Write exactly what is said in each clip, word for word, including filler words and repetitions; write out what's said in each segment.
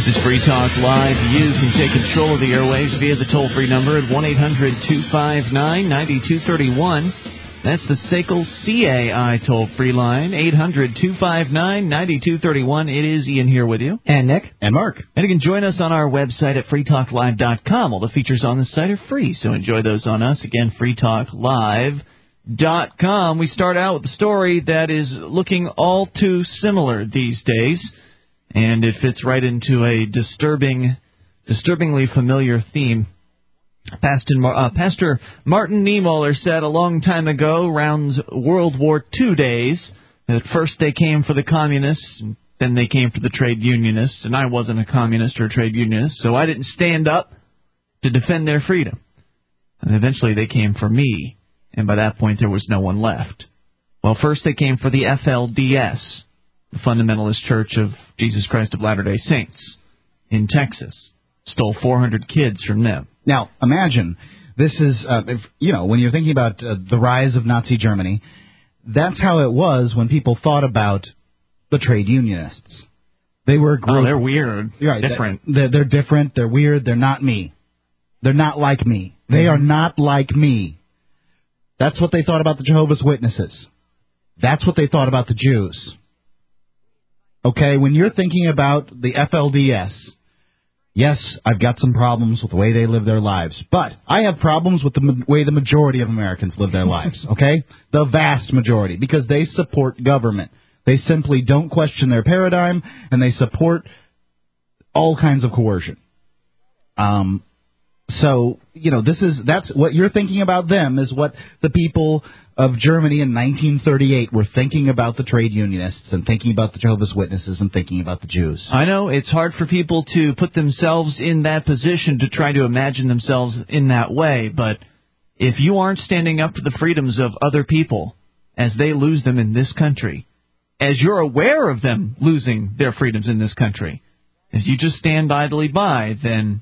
This is Free Talk Live. You can take control of the airwaves via the toll-free number at one eight hundred two five nine nine two three one. That's the S A C L C A I toll-free line, eight hundred two five nine nine two three one. It is Ian here with you. And Nick. And Mark. And you can join us on our website at free talk live dot com. All the features on the site are free, so enjoy those on us. Again, free talk live dot com. We start out with a story that is looking all too similar these days, and it fits right into a disturbing, disturbingly familiar theme. Pastor, uh, Pastor Martin Niemöller said a long time ago, around World War Two days, that first they came for the communists, and then they came for the trade unionists, and I wasn't a communist or a trade unionist, so I didn't stand up to defend their freedom. And eventually they came for me, and by that point there was no one left. Well, first they came for the F L D S, the Fundamentalist Church of Jesus Christ of Latter-day Saints, in Texas. Stole four hundred kids from them. Now, imagine, this is, uh, if, you know, when you're thinking about uh, the rise of Nazi Germany, that's how it was when people thought about the trade unionists. They were a group. Oh, they're weird. Right, different. They're, they're different. They're weird. They're not me. They're not like me. They mm-hmm. are not like me. That's what they thought about the Jehovah's Witnesses. That's what they thought about the Jews. Okay, when you're thinking about the F L D S... Yes, I've got some problems with the way they live their lives, but I have problems with the ma- way the majority of Americans live their lives, okay? The vast majority, because they support government. They simply don't question their paradigm, and they support all kinds of coercion. Um, so, you know, this is, that's what you're thinking about them is what the people of Germany in nineteen thirty-eight were thinking about the trade unionists and thinking about the Jehovah's Witnesses and thinking about the Jews. I know it's hard for people to put themselves in that position to try to imagine themselves in that way, but if you aren't standing up for the freedoms of other people as they lose them in this country, as you're aware of them losing their freedoms in this country, if you just stand idly by, then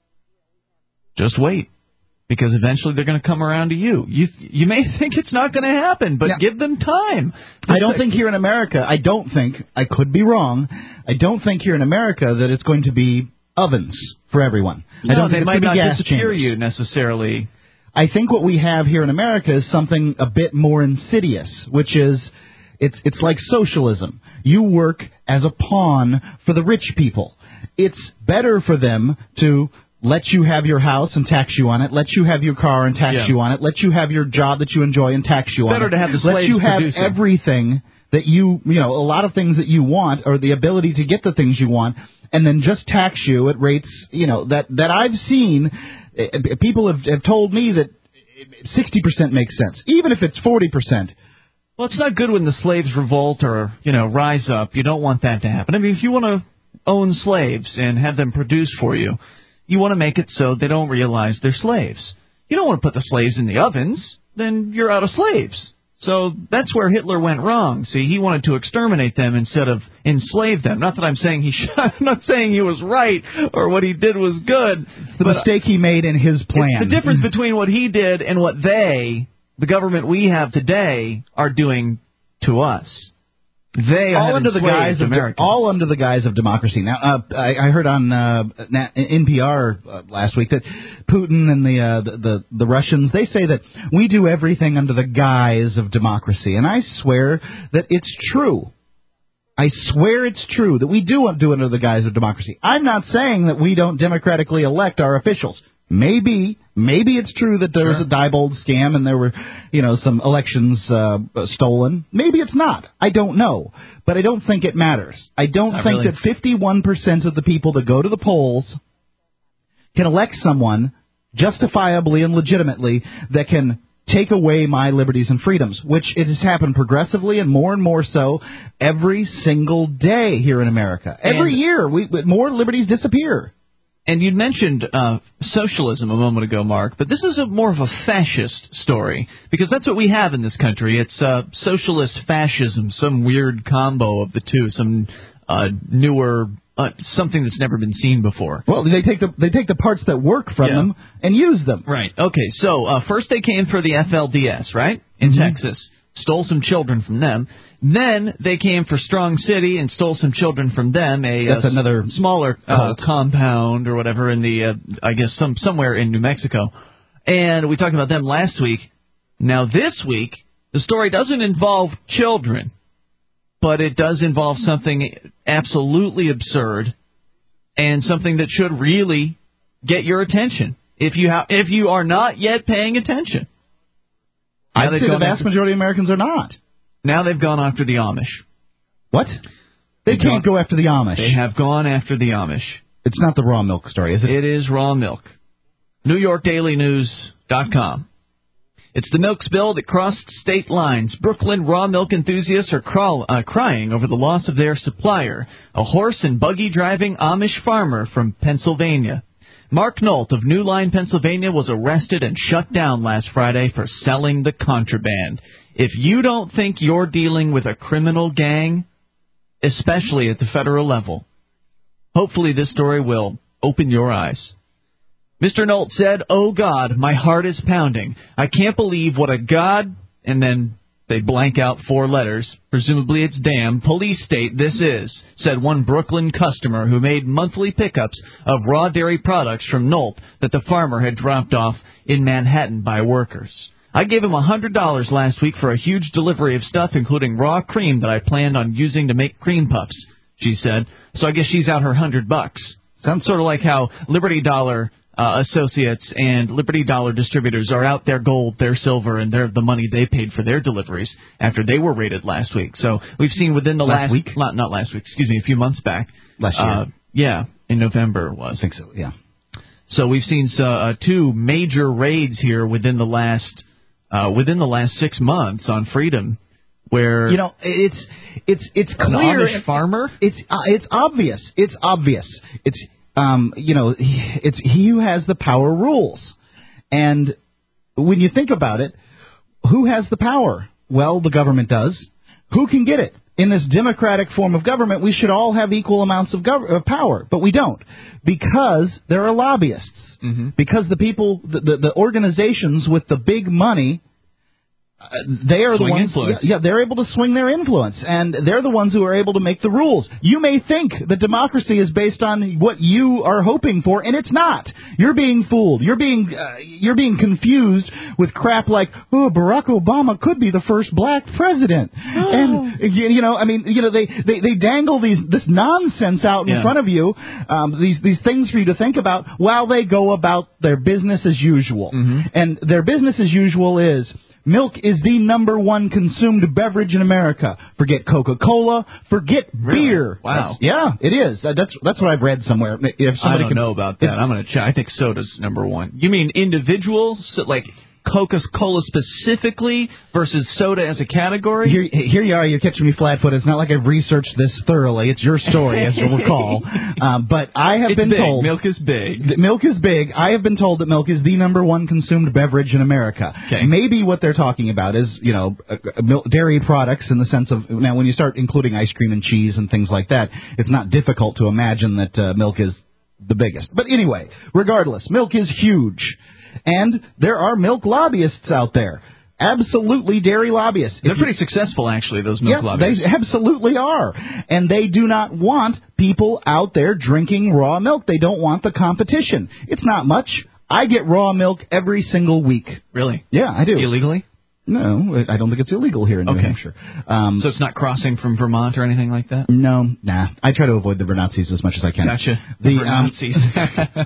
just wait. Because eventually they're going to come around to you. You you may think it's not going to happen, but now, give them time. I don't think here in America, I don't think, I could be wrong, I don't think here in America that it's going to be ovens for everyone. No, I don't they think might it's not gas disappear chambers. you necessarily. I think what we have here in America is something a bit more insidious, which is it's it's like socialism. You work as a pawn for the rich people. It's better for them to let you have your house and tax you on it. Let you have your car and tax yeah. you on it. Let you have your job that you enjoy and tax you Better on it. to have the slaves Let you have producing. everything that you, you know, a lot of things that you want or the ability to get the things you want, and then just tax you at rates, you know, that, that I've seen. People have, have told me that sixty percent makes sense, even if it's forty percent. Well, it's not good when the slaves revolt or, you know, rise up. You don't want that to happen. I mean, if you want to own slaves and have them produce for you, you want to make it so they don't realize they're slaves. You don't want to put the slaves in the ovens, then you're out of slaves. So that's where Hitler went wrong. See, he wanted to exterminate them instead of enslave them. Not that I'm saying he should, I'm not saying he was right or what he did was good. It's the mistake he made in his plan. It's the difference between what he did and what they, the government we have today, are doing to us. They all under the guise of Americans. all under the guise of democracy. Now, uh, I, I heard on uh, N P R uh, last week that Putin and the, uh, the the the Russians, they say that we do everything under the guise of democracy, and I swear that it's true. I swear it's true that we do do it under the guise of democracy. I'm not saying that we don't democratically elect our officials. Maybe, maybe it's true that there was sure. a Diebold scam and there were, you know, some elections uh, stolen. Maybe it's not. I don't know. But I don't think it matters. I don't not think really. that fifty-one percent of the people that go to the polls can elect someone justifiably and legitimately that can take away my liberties and freedoms, which it has happened progressively and more and more so every single day here in America. Every and year, we more liberties disappear. And you mentioned uh, socialism a moment ago, Mark, but this is a more of a fascist story, because that's what we have in this country. It's uh, socialist fascism, some weird combo of the two, some uh, newer, uh, something that's never been seen before. Well, they take the they take the parts that work from yeah. them and use them. Right. Okay, so uh, first they came for the F L D S, right, in mm-hmm. Texas. stole some children from them. Then they came for Strong City and stole some children from them, a That's uh, another smaller uh, compound or whatever in the, uh, I guess, some somewhere in New Mexico. And we talked about them last week. Now this week, the story doesn't involve children, but it does involve something absolutely absurd and something that should really get your attention if you ha- if you are not yet paying attention. Now I'd say the vast after- majority of Americans are not. Now they've gone after the Amish. What? They, They can't gone, go after the Amish. They have gone after the Amish. It's not the raw milk story, is it? It is raw milk. New York Daily News dot com. It's the milk spill that crossed state lines. Brooklyn raw milk enthusiasts are crawl, uh, crying over the loss of their supplier, a horse and buggy driving Amish farmer from Pennsylvania. Mark Nolt of New Line, Pennsylvania, was arrested and shut down last Friday for selling the contraband. If you don't think you're dealing with a criminal gang, especially at the federal level, hopefully this story will open your eyes. Mister Nolt said, "Oh, God, my heart is pounding. I can't believe what a God," and then they blank out four letters, presumably it's damn, police state this is, said one Brooklyn customer who made monthly pickups of raw dairy products from Nolt that the farmer had dropped off in Manhattan by workers. "I gave him one hundred dollars last week for a huge delivery of stuff, including raw cream that I planned on using to make cream puffs," she said. So I guess she's out her one hundred bucks. Sounds sort of like how Liberty Dollar Uh, associates and Liberty Dollar distributors are out their gold, their silver, and their the money they paid for their deliveries after they were raided last week. So we've seen within the last, last week, not not last week, excuse me, a few months back, last year, uh, yeah, in November it was. I think so, yeah. So we've seen uh, two major raids here within the last uh, within the last six months on Freedom, where you know it's it's it's an clear. Amish farmer. It's uh, it's obvious. It's obvious. It's Um, you know, it's he who has the power rules. And when you think about it, who has the power? Well, the government does. Who can get it? In this democratic form of government, we should all have equal amounts of, gov- of power, but we don't, because there are lobbyists. Mm-hmm. Because the people, the, the, the organizations with the big money, Uh, they are swing the ones, influence. Yeah, yeah, they're able to swing their influence, and they're the ones who are able to make the rules. You may think that democracy is based on what you are hoping for, and it's not. You're being fooled. You're being uh, you're being confused with crap like, oh, Barack Obama could be the first black president, oh. and you, you know, I mean, you know, they, they, they dangle these this nonsense out in yeah. front of you, um, these these things for you to think about while they go about their business as usual, mm-hmm. and their business as usual is. Milk is the number one consumed beverage in America. Forget Coca-Cola. Forget really? beer. Wow. That's, yeah, it is. That, that's that's what I've read somewhere. If I somebody don't can, know about that. It, I'm going to check. I think soda's number one. You mean individuals, like Coca-Cola specifically versus soda as a category? Here, here you are. You're catching me flat-footed. It's not like I've researched this thoroughly. It's your story, as you'll recall. Um, but I have it's been big. told milk is big. That milk is big. I have been told that milk is the number one consumed beverage in America. Okay. Maybe what they're talking about is, you know, uh, milk, dairy products in the sense of now when you start including ice cream and cheese and things like that, it's not difficult to imagine that uh, milk is the biggest. But anyway, regardless, milk is huge. And there are milk lobbyists out there. Absolutely dairy lobbyists. They're pretty successful, actually, those milk yeah, lobbyists. They absolutely are. And they do not want people out there drinking raw milk. They don't want the competition. It's not much. I get raw milk every single week. Really? Yeah, I do. Illegally? No, I don't think it's illegal here in New okay. Hampshire. Um, so it's not crossing from Vermont or anything like that? No, nah. I try to avoid the Vernazis as much as I can. Gotcha. The, the Vernazis. Um,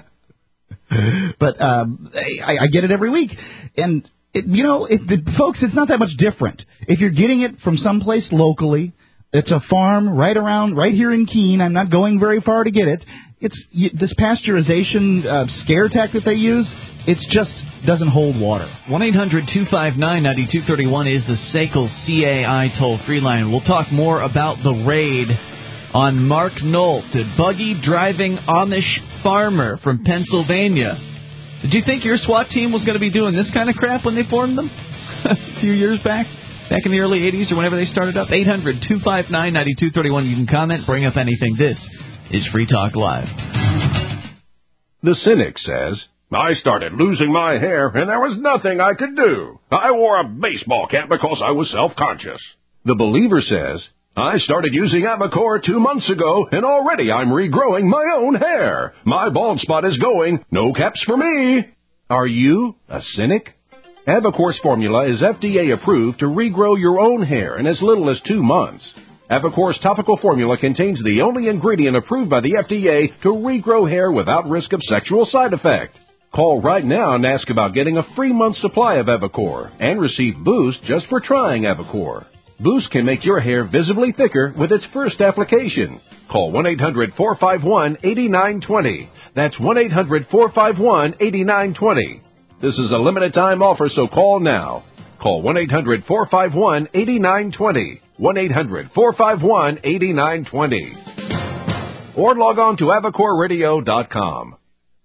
but um, I, I get it every week. And, it, you know, it, it, folks, it's not that much different. If you're getting it from someplace locally, it's a farm right around, right here in Keene. I'm not going very far to get it. It's you, this pasteurization uh, scare tack that they use. It just doesn't hold water. one eight hundred two five nine nine two three one is the S A C L C A I toll-free line. We'll talk more about the raid on Mark Nolt, a buggy-driving Amish farmer from Pennsylvania. Did you think your SWAT team was going to be doing this kind of crap when they formed them a few years back? Back in the early eighties or whenever they started up? eight hundred two five nine nine two three one. You can comment, bring up anything. This is Free Talk Live. The cynic says, I started losing my hair, and there was nothing I could do. I wore a baseball cap because I was self-conscious. The Believer says, I started using Avocor two months ago, and already I'm regrowing my own hair. My bald spot is going. No caps for me. Are you a cynic? Avocor's formula is F D A approved to regrow your own hair in as little as two months. Avocor's topical formula contains the only ingredient approved by the F D A to regrow hair without risk of sexual side effect. Call right now and ask about getting a free month supply of Avocor and receive Boost just for trying Avocor. Boost can make your hair visibly thicker with its first application. Call one eight hundred four five one eight nine two zero. That's one eight hundred four five one eight nine two zero. This is a limited time offer, so call now. Call one eight hundred four five one eight nine two zero. one eight hundred four five one eight nine two zero. Or log on to avocor radio dot com.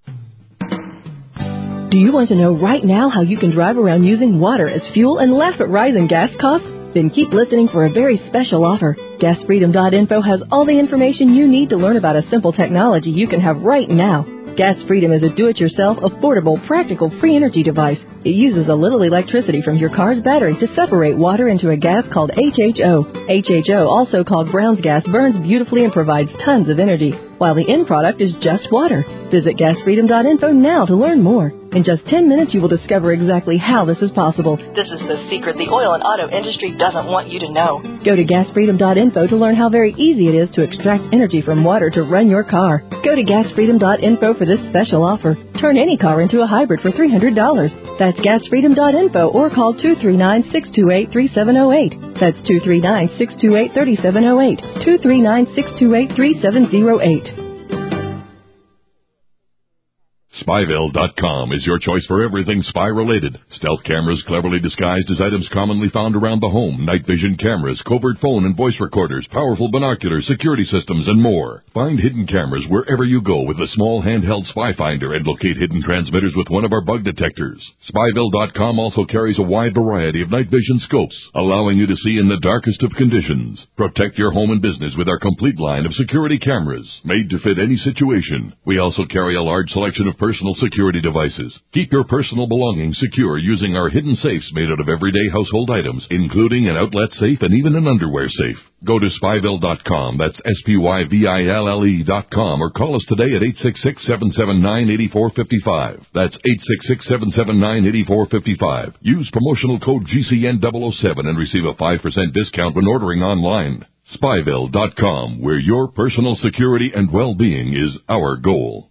Do you want to know right now how you can drive around using water as fuel and laugh at rising gas costs? Then keep listening for a very special offer. gas freedom dot info has all the information you need to learn about a simple technology you can have right now. Gas Freedom is a do-it-yourself, affordable, practical, free energy device. It uses a little electricity from your car's battery to separate water into a gas called H H O. H H O, also called Brown's gas, burns beautifully and provides tons of energy, while the end product is just water. Visit gas freedom dot info now to learn more. In just ten minutes, you will discover exactly how this is possible. This is the secret the oil and auto industry doesn't want you to know. Go to gas freedom dot info to learn how very easy it is to extract energy from water to run your car. Go to gas freedom dot info for this special offer. Turn any car into a hybrid for three hundred dollars. That's gas freedom dot info or call two three nine, six two eight, three seven zero eight. That's two three nine, six two eight, three seven zero eight. two three nine, six two eight, three seven zero eight. Spyville dot com is your choice for everything spy-related. Stealth cameras cleverly disguised as items commonly found around the home, night vision cameras, covert phone and voice recorders, powerful binoculars, security systems, and more. Find hidden cameras wherever you go with a small handheld spy finder and locate hidden transmitters with one of our bug detectors. Spyville dot com also carries a wide variety of night vision scopes, allowing you to see in the darkest of conditions. Protect your home and business with our complete line of security cameras, made to fit any situation. We also carry a large selection of personal security devices. Keep your personal belongings secure using our hidden safes made out of everyday household items, including an outlet safe and even an underwear safe. Go to Spyville dot com, that's S P Y V I L L E dot com, or call us today at eight six six, seven seven nine, eight four five five. That's eight six six, seven seven nine, eight four five five. Use promotional code G C N double oh seven and receive a five percent discount when ordering online. Spyville dot com, where your personal security and well-being is our goal.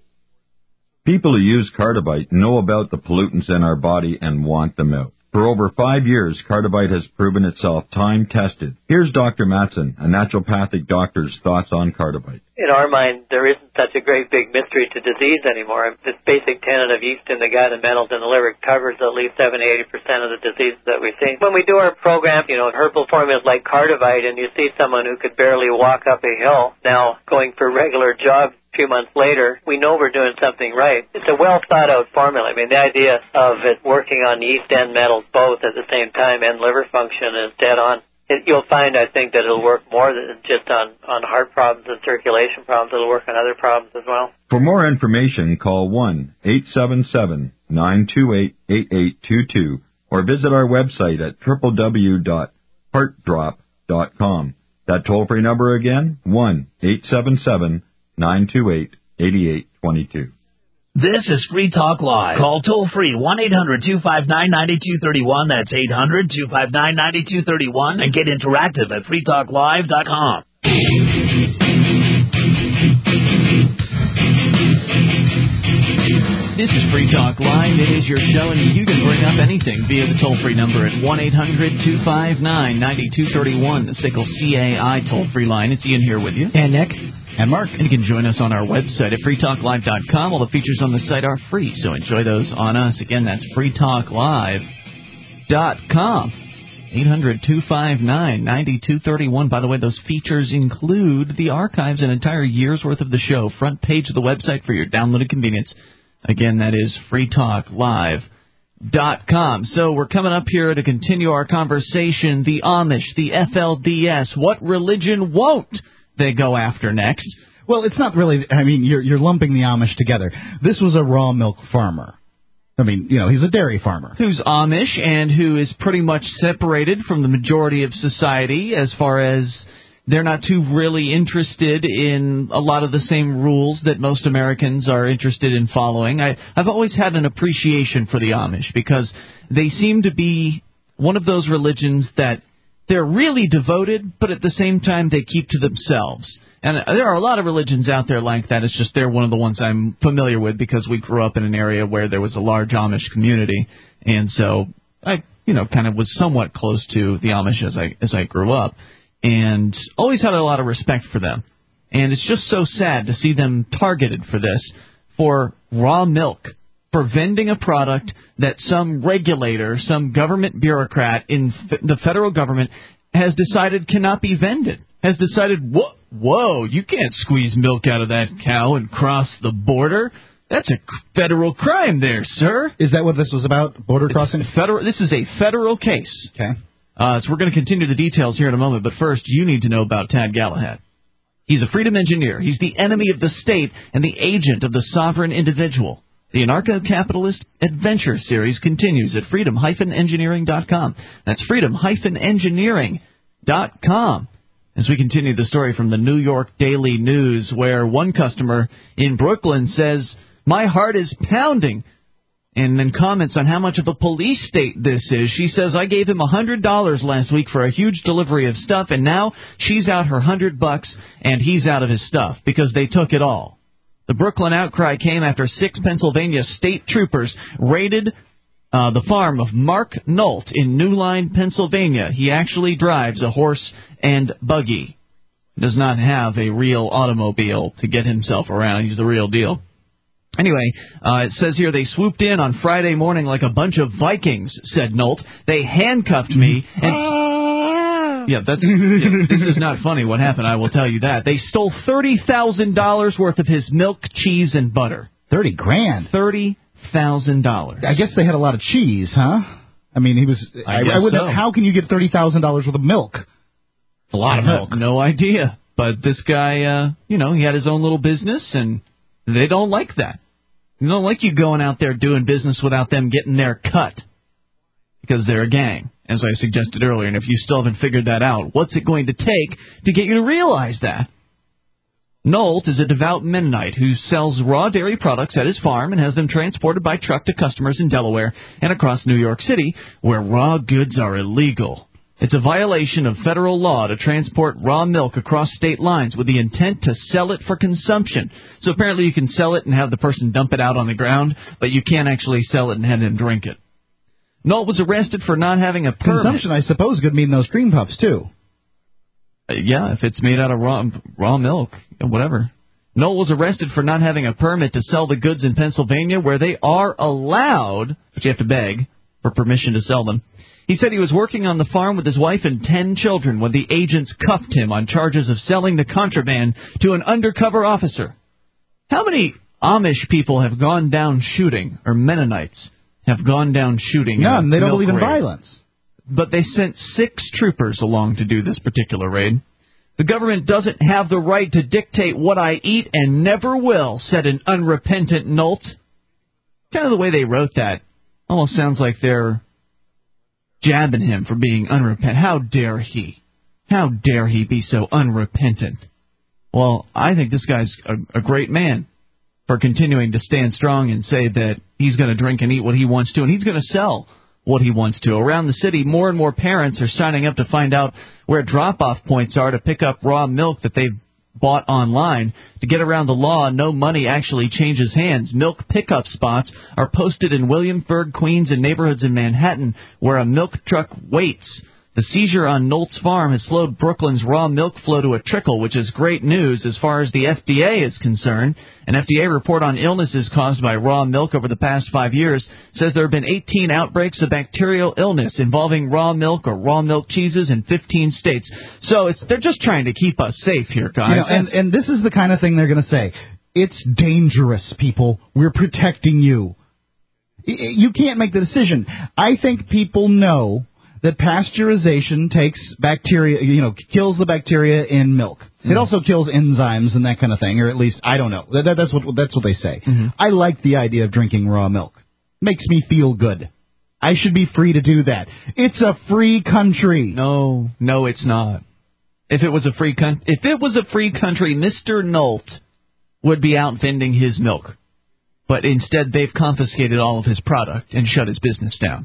People who use Cardivite know about the pollutants in our body and want them out. For over five years, Cardivite has proven itself time-tested. Here's Doctor Matson, a naturopathic doctor's thoughts on Cardivite. In our mind, there isn't such a great big mystery to disease anymore. This basic tenet of yeast in the gut and metals in the liver covers at least seventy to eighty percent of the diseases that we see. When we do our program, you know, herbal formulas like Cardivite, and you see someone who could barely walk up a hill now going for regular jogs a few months later, we know we're doing something right. It's a well-thought-out formula. I mean, the idea of it working on yeast and metals both at the same time and liver function is dead on. It, you'll find, I think, that it'll work more than just on, on heart problems and circulation problems. It'll work on other problems as well. For more information, call one eight seven seven, nine two eight, eight eight two two or visit our website at w w w dot heart drop dot com. That toll-free number again, one eight seven seven, nine two eight, eight eight two two. This is Free Talk Live. Call toll-free one eight hundred, two five nine, nine two three one. That's eight hundred, two five nine, nine two three one. And get interactive at free talk live dot com. This is Free Talk Live. It is your show, and you can bring up anything via the toll-free number at one eight hundred, two five nine, nine two three one, the S I C K L C A I toll-free line. It's Ian here with you. And Nick. And Mark. And you can join us on our website at free talk live dot com. All the features on the site are free, so enjoy those on us. Again, that's free talk live dot com. eight hundred, two five nine, nine two three one. By the way, those features include the archives, an entire year's worth of the show, front page of the website for your downloaded convenience. Again, that is free talk live dot com. So we're coming up here to continue our conversation. The Amish, the F L D S, what religion won't they go after next? Well, it's not really, I mean, you're, you're lumping the Amish together. This was a raw milk farmer. I mean, you know, he's a dairy farmer. Who's Amish and who is pretty much separated from the majority of society as far as they're not too really interested in a lot of the same rules that most Americans are interested in following. I, I've always had an appreciation for the Amish because they seem to be one of those religions that they're really devoted, but at the same time they keep to themselves. And there are a lot of religions out there like that. It's just they're one of the ones I'm familiar with because we grew up in an area where there was a large Amish community. And so I, you know, kind of was somewhat close to the Amish as I as I grew up. And always had a lot of respect for them. And it's just so sad to see them targeted for this, for raw milk, for vending a product that some regulator, some government bureaucrat in f- the federal government has decided cannot be vended. Has decided, whoa, whoa, you can't squeeze milk out of that cow and cross the border. That's a federal crime there, sir. Is that what this was about, border It's crossing? Federal. This is a federal case. Okay. Uh, so we're going to continue the details here in a moment, but first, you need to know about Tad Galahad. He's a freedom engineer. He's the enemy of the state and the agent of the sovereign individual. The Anarcho-Capitalist Adventure Series continues at freedom dash engineering dot com. That's freedom dash engineering dot com. As we continue the story from the New York Daily News, where one customer in Brooklyn says, "My heart is pounding," and then comments on how much of a police state this is. She says, "I gave him one hundred dollars last week for a huge delivery of stuff, and now she's out her one hundred bucks, and he's out of his stuff because they took it all." The Brooklyn outcry came after six Pennsylvania state troopers raided uh, the farm of Mark Nolt in New Line, Pennsylvania. He actually drives a horse and buggy. Does not have a real automobile to get himself around. He's the real deal. Anyway, uh, it says here they swooped in on Friday morning like a bunch of Vikings, said Nolt. They handcuffed me and... Yeah, that's yeah, this is not funny what happened, I will tell you that. They stole thirty thousand dollars worth of his milk, cheese, and butter. thirty grand? thirty thousand dollars. I guess they had a lot of cheese, huh? I mean, he was... I, I, guess I would so. How can you get thirty thousand dollars worth of milk? It's a lot of milk. No idea. But this guy, uh, you know, he had his own little business, and they don't like that. They don't like you going out there doing business without them getting their cut. Because they're a gang, as I suggested earlier. And if you still haven't figured that out, what's it going to take to get you to realize that? Nolt is a devout Mennonite who sells raw dairy products at his farm and has them transported by truck to customers in Delaware and across New York City, where raw goods are illegal. It's a violation of federal law to transport raw milk across state lines with the intent to sell it for consumption. So apparently you can sell it and have the person dump it out on the ground, but you can't actually sell it and have him drink it. Nolt was arrested for not having a permit. Consumption, I suppose, could mean those cream puffs, too. Uh, yeah, if it's made out of raw raw milk, whatever. Nolt was arrested for not having a permit to sell the goods in Pennsylvania, where they are allowed, but you have to beg for permission to sell them. He said he was working on the farm with his wife and ten children when the agents cuffed him on charges of selling the contraband to an undercover officer. How many Amish people have gone down shooting, or Mennonites have gone down shooting? None. They don't milk believe in raid? violence. But they sent six troopers along to do this particular raid. The government doesn't have the right to dictate what I eat and never will, said an unrepentant Nolt. Kind of the way they wrote that almost sounds like they're jabbing him for being unrepentant. How dare he? How dare he be so unrepentant? Well, I think this guy's a, a great man for continuing to stand strong and say that he's going to drink and eat what he wants to, and he's going to sell what he wants to. Around the city, more and more parents are signing up to find out where drop-off points are to pick up raw milk that they've bought online. To get around the law, no money actually changes hands. Milk pickup spots are posted in Williamsburg, Queens, and neighborhoods in Manhattan where a milk truck waits. The seizure on Nolt's farm has slowed Brooklyn's raw milk flow to a trickle, which is great news as far as the F D A is concerned. An F D A report on illnesses caused by raw milk over the past five years says there have been eighteen outbreaks of bacterial illness involving raw milk or raw milk cheeses in fifteen states. So it's they're just trying to keep us safe here, guys. You know, and, and this is the kind of thing they're going to say. It's dangerous, people. We're protecting you. You can't make the decision. I think people know that pasteurization takes bacteria, you know, kills the bacteria in milk. Mm-hmm. It also kills enzymes and that kind of thing, or at least, I don't know. That, that, that's what that's what they say. Mm-hmm. I like the idea of drinking raw milk. makes me feel good. I should be free to do that. It's a free country. No, no, it's not. If it was a free con- if it was a free country, Mister Nolt would be out vending his milk. But instead, they've confiscated all of his product and shut his business down.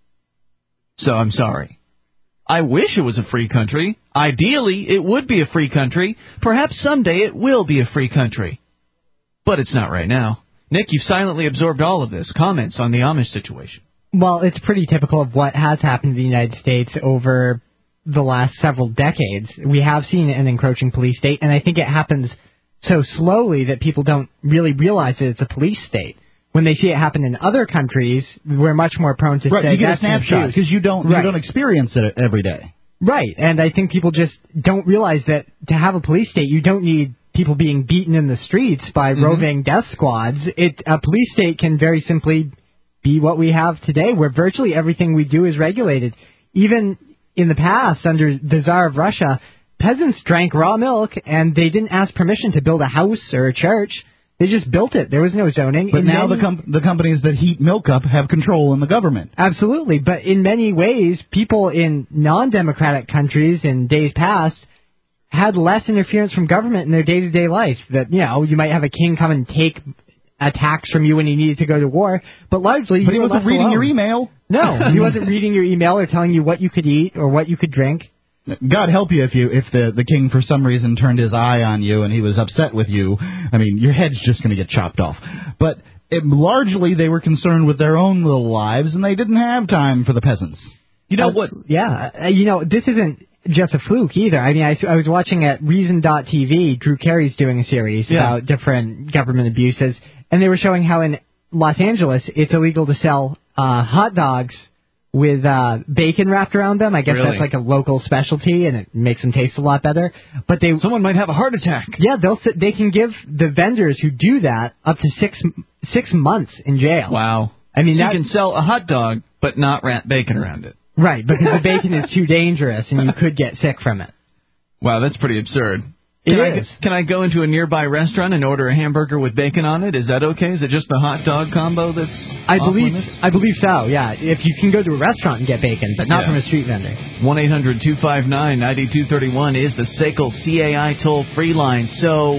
So I'm sorry. I wish it was a free country. Ideally, it would be a free country. Perhaps someday it will be a free country. But it's not right now. Nick, you've silently absorbed all of this. Comments on the Amish situation? Well, it's pretty typical of what has happened in the United States over the last several decades. We have seen an encroaching police state, and I think it happens so slowly that people don't really realize that it's a police state. When they see it happen in other countries, we're much more prone to right, say you get that's a snapshot because you don't right. you don't experience it every day. Right, and I think people just don't realize that to have a police state, you don't need people being beaten in the streets by mm-hmm. roving death squads. It a police state can very simply be what we have today, where virtually everything we do is regulated. Even in the past, under the Tsar of Russia, peasants drank raw milk, and they didn't ask permission to build a house or a church. They just built it. There was no zoning. But in now many, the com- the companies that heat milk up have control in the government. Absolutely. But in many ways, people in non-democratic countries in days past had less interference from government in their day-to-day life. That, you know, you might have a king come and take a tax from you when he needed to go to war, but largely but you he were wasn't left reading alone. your email. No, he wasn't reading your email or telling you what you could eat or what you could drink. God help you if you if the, the king for some reason turned his eye on you and he was upset with you. I mean, your head's just going to get chopped off. But it, largely they were concerned with their own little lives, and they didn't have time for the peasants. You know uh, what? Yeah, uh, you know, this isn't just a fluke either. I mean, I, I was watching at Reason dot T V, Drew Carey's doing a series yeah. about different government abuses, and they were showing how in Los Angeles it's illegal to sell uh, hot dogs with uh, bacon wrapped around them. I guess really? That's like a local specialty, and it makes them taste a lot better. But they someone might have a heart attack. Yeah, they'll they can give the vendors who do that up to six six months in jail. Wow. I mean, so that, you can sell a hot dog, but not wrap bacon around it. Right, because the bacon is too dangerous, and you could get sick from it. Wow, that's pretty absurd. It can is. I, can I go into a nearby restaurant and order a hamburger with bacon on it? Is that okay? Is it just the hot dog combo that's I off believe limits? I believe so, yeah. If you can go to a restaurant and get bacon, but not yeah. from a street vendor. one eight hundred two five nine nine two three one is the S A C L C A I toll-free line. So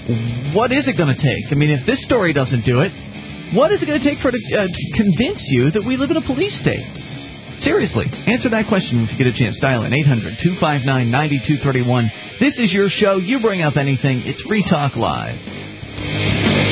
what is it going to take? I mean, if this story doesn't do it, what is it going to take for it to, uh, to convince you that we live in a police state? Seriously, answer that question if you get a chance. Dial in eight hundred two five nine nine two three one. This is your show. You bring up anything. It's Free Talk Live.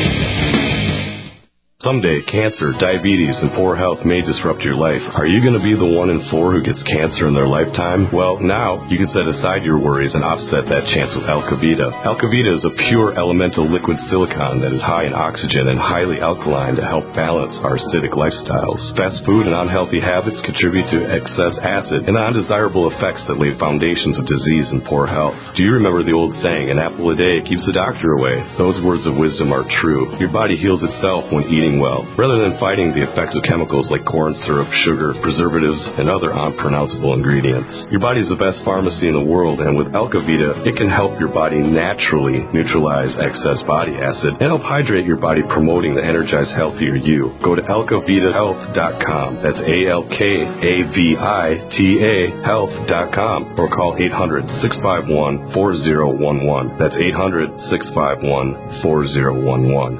Someday, cancer, diabetes, and poor health may disrupt your life. Are you going to be the one in four who gets cancer in their lifetime? Well, now you can set aside your worries and offset that chance with Alkavita. Alkavita is a pure elemental liquid silicone that is high in oxygen and highly alkaline to help balance our acidic lifestyles. Fast food and unhealthy habits contribute to excess acid and undesirable effects that lay foundations of disease and poor health. Do you remember the old saying, an apple a day keeps the doctor away? Those words of wisdom are true. Your body heals itself when eating well, rather than fighting the effects of chemicals like corn syrup, sugar, preservatives, and other unpronounceable ingredients. Your body is the best pharmacy in the world, and with Alkavita, it can help your body naturally neutralize excess body acid and help hydrate your body, promoting the energized, healthier you. Go to alkavita health dot com. That's A L K A V I T A health dot com, or call eight hundred six five one four zero one one. That's eight hundred six five one four zero one one.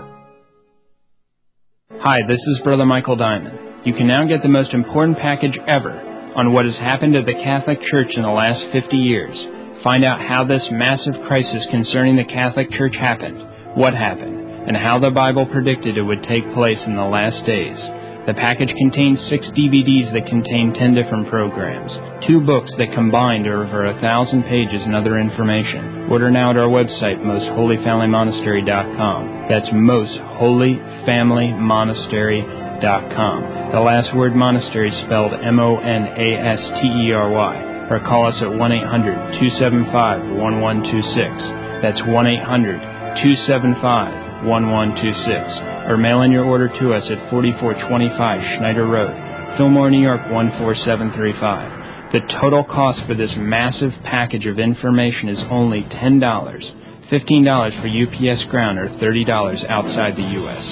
Hi, this is Brother Michael Diamond. You can now get the most important package ever on what has happened to the Catholic Church in the last fifty years. Find out how this massive crisis concerning the Catholic Church happened, what happened, and how the Bible predicted it would take place in the last days. The package contains six D V Ds that contain ten different programs, two books that combined are over a thousand pages and other information. Order now at our website, most holy family monastery dot com. That's most holy family monastery dot com. The last word monastery is spelled M O N A S T E R Y. Or call us at one eight hundred two seven five one one two six. That's one eight hundred two seven five one one two six. Or mail in your order to us at forty-four twenty-five Schneider Road, Fillmore, New York one four seven three five. The total cost for this massive package of information is only ten dollars, fifteen dollars for U P S Ground, or thirty dollars outside the U S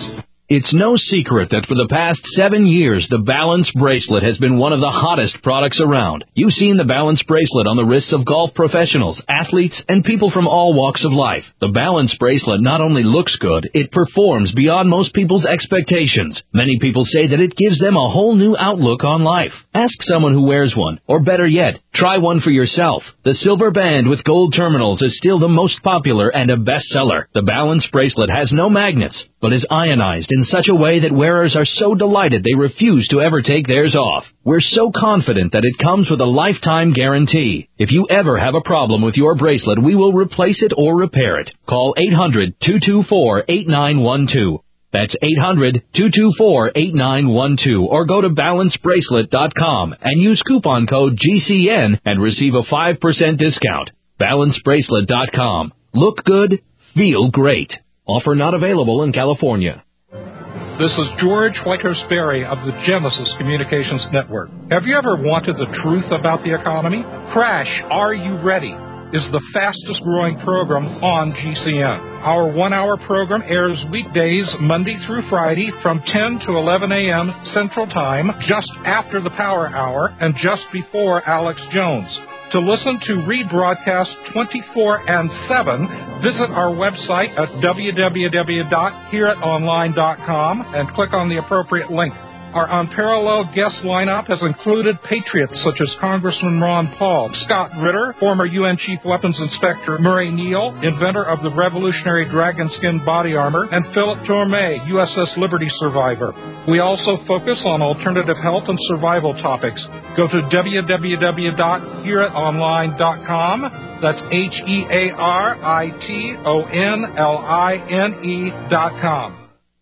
It's no secret that for the past seven years, the Balance Bracelet has been one of the hottest products around. You've seen the Balance Bracelet on the wrists of golf professionals, athletes, and people from all walks of life. The Balance Bracelet not only looks good, it performs beyond most people's expectations. Many people say that it gives them a whole new outlook on life. Ask someone who wears one, or better yet, try one for yourself. The silver band with gold terminals is still the most popular and a bestseller. The Balance Bracelet has no magnets, but is ionized in such a way that wearers are so delighted they refuse to ever take theirs off. We're so confident that it comes with a lifetime guarantee. If you ever have a problem with your bracelet, we will replace it or repair it. Call eight hundred, two two four, eight nine one two. That's eight hundred, two two four, eight nine one two, or go to balance bracelet dot com and use coupon code G C N and receive a five percent discount. balance bracelet dot com. Look good, feel great. Offer not available in California. This is George Whitehurst Berry of the Genesis Communications Network. Have you ever wanted the truth about the economy? Crash, Are You Ready? Is the fastest growing program on G C N. Our one-hour program airs weekdays Monday through Friday from ten to eleven a.m. Central Time, just after the Power Hour and just before Alex Jones. To listen to rebroadcast twenty-four and seven, visit our website at w w w dot hear it online dot com and click on the appropriate link. Our unparalleled guest lineup has included patriots such as Congressman Ron Paul, Scott Ritter, former U N Chief Weapons Inspector Murray Neal, inventor of the revolutionary dragon skin body armor, and Philip Tormé, U S S Liberty survivor. We also focus on alternative health and survival topics. Go to w w w dot hear it online dot com. That's H E A R I T O N L I N E dot com.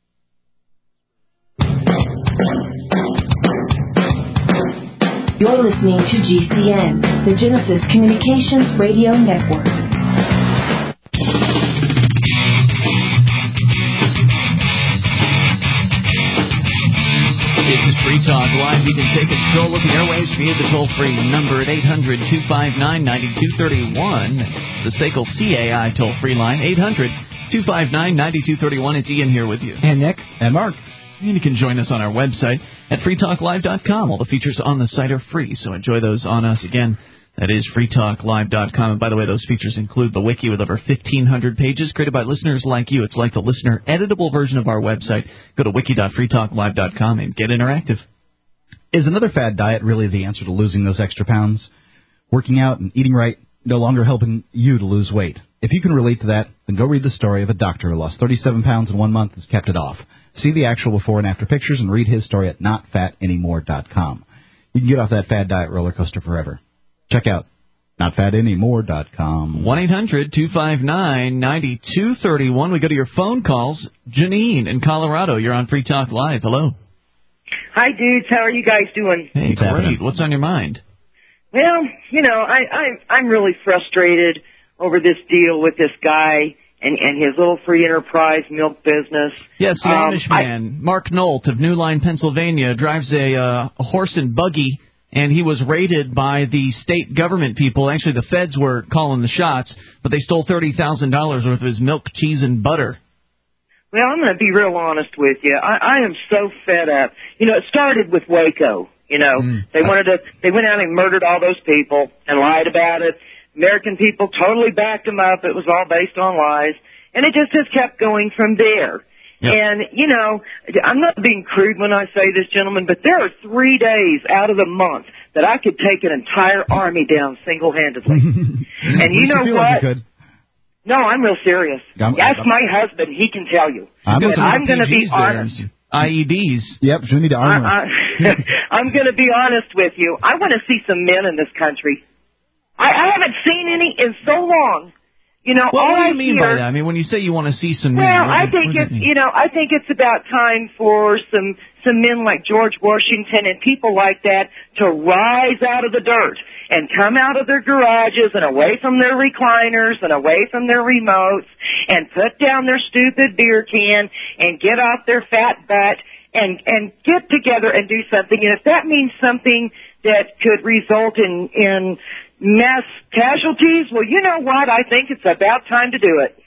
You're listening to G C N, the Genesis Communications Radio Network. This is Free Talk Live. You can take control of the airwaves via the toll-free number at eight hundred, two five nine, nine two three one. The S A C L C A I toll-free line, eight hundred, two five nine, nine two three one. It's Ian here with you. And Nick. And Mark. And you can join us on our website at free talk live dot com. All the features on the site are free, so enjoy those on us. Again, that is free talk live dot com. And by the way, those features include the wiki with over fifteen hundred pages created by listeners like you. It's like the listener editable version of our website. Go to wiki dot free talk live dot com and get interactive. Is another fad diet really the answer to losing those extra pounds? Working out and eating right no longer helping you to lose weight. If you can relate to that, then go read the story of a doctor who lost thirty-seven pounds in one month and has kept it off. See the actual before and after pictures and read his story at not fat anymore dot com. You can get off that fad diet roller coaster forever. Check out not fat anymore dot com. one eight hundred, two five nine, nine two three one. We go to your phone calls. Janine in Colorado, you're on Free Talk Live. Hello. Hi, dudes. How are you guys doing? Hey, What's great. happening? What's on your mind? Well, you know, I, I, I'm really frustrated over this deal with this guy and, and his little free enterprise milk business. Yes, the um, Amish man, I, Mark Nolt of New Line, Pennsylvania, drives a, uh, a horse and buggy, and he was raided by the state government people. Actually, the feds were calling the shots, but they stole thirty thousand dollars worth of his milk, cheese, and butter. Well, I'm going to be real honest with you. I, I am so fed up. You know, it started with Waco. You know, mm. they wanted to, they went out and murdered all those people and lied about it. American people totally backed them up. It was all based on lies. And it just has kept going from there. Yep. And, you know, I'm not being crude when I say this, gentlemen, but there are three days out of the month that I could take an entire army down single-handedly. And you know what? Like no, I'm real serious. I'm, Ask I'm, my husband. He can tell you. I'm, I'm going to be honest. I E Ds. Yep, we need to armor. I, I, I'm going to be honest with you. I want to see some men in this country. I, I haven't seen any in so long. You know, well, all what do you I mean hear, by that? I mean, when you say you want to see some men, well, what, I think what it's you know, I think it's about time for some some men like George Washington and people like that to rise out of the dirt and come out of their garages and away from their recliners and away from their remotes and put down their stupid beer can and get off their fat butt and and get together and do something. And if that means something that could result in in mass casualties, well, you know what? I think it's about time to do it.